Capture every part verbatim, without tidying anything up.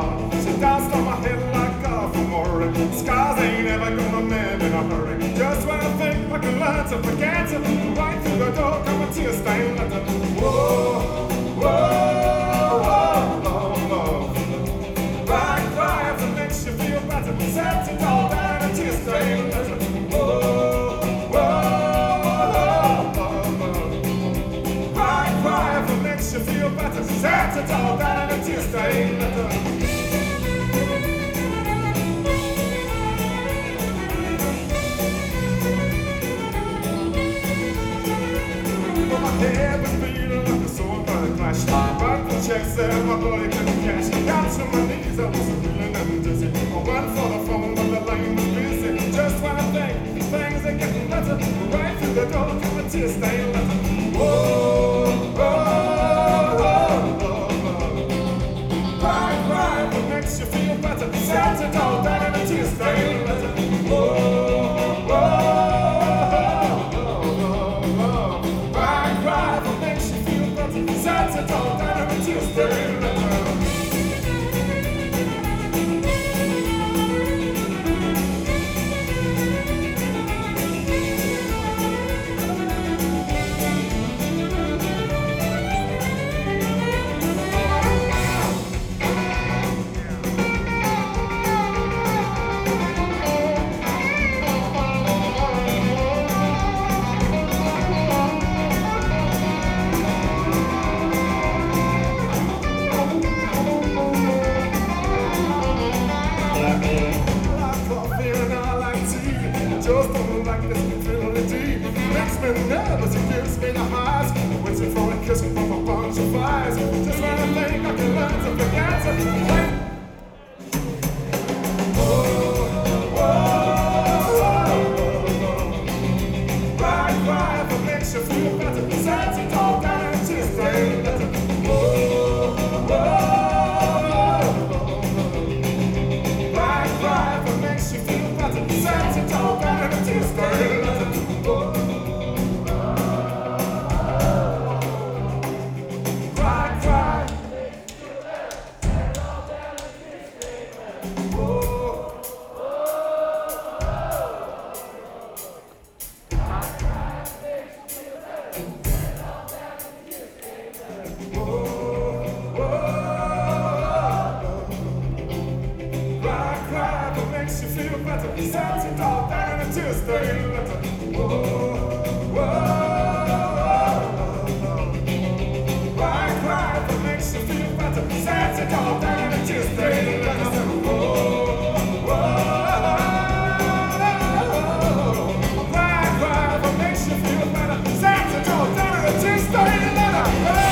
heart. She danced on my head like God from Maury. Scars ain't ever gonna mend in a hurry. Just when I think I can learn to forget it, right through the door come a tear-stained letter. Whoa, whoa, whoa, whoa, whoa. Cry, cry if it makes you feel better. Set it all down a tear-stained letter. Whoa, whoa, whoa, whoa. Cry, cry if it makes you feel better. Set it all down a tear-stained letter. Head was beating like a sword by the clash. Back the checks there, my body couldn't cash. Got to my knees, I was feeling and dizzy. I went for the phone, but the line was busy. Just when I think things are getting better, right through the door come a tear-stained letter. Whoa, whoa, whoa, whoa. Cry, cry, what makes you feel better? Set it all down in a tear-stained letter. Whoa, whoa. Set it all down in a tear-stained letter. Just don't like this infinity. Makes me nervous, it gives me the highs. Waiting for a kiss from a bunch of flies. Just when I think I can learn to forget it. Whoa, whoa, whoa. Cry, cry, if it makes you feel better. Set it all down and tear-stained letter. Whoa, whoa, whoa. Cry, cry, if it makes you feel better. Set it all down. Tear-stained letter. Cry, cry. Whoa. Cry, cry, what makes you feel better? Set it all down in a tear-stained letter. Whoa, whoa, whoa. Cry, cry, what makes you feel better? Set it all down in a tear-stained letter. Whoa, whoa. Cry, cry, what makes you feel better? Set it all down in a tear-stained letter.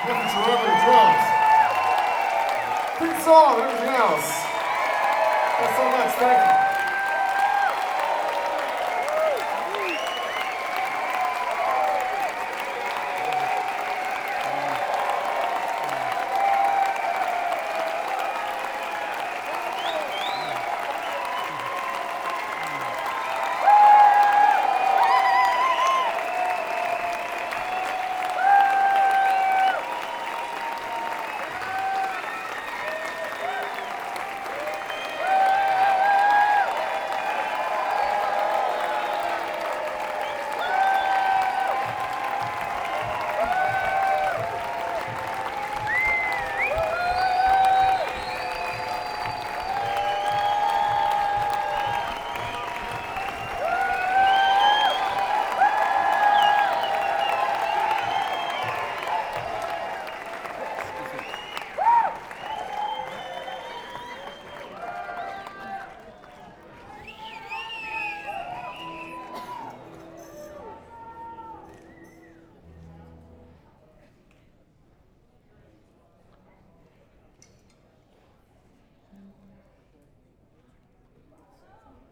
Nephew Jerome on the drums. Good song and everything else. Thanks so much, thank you.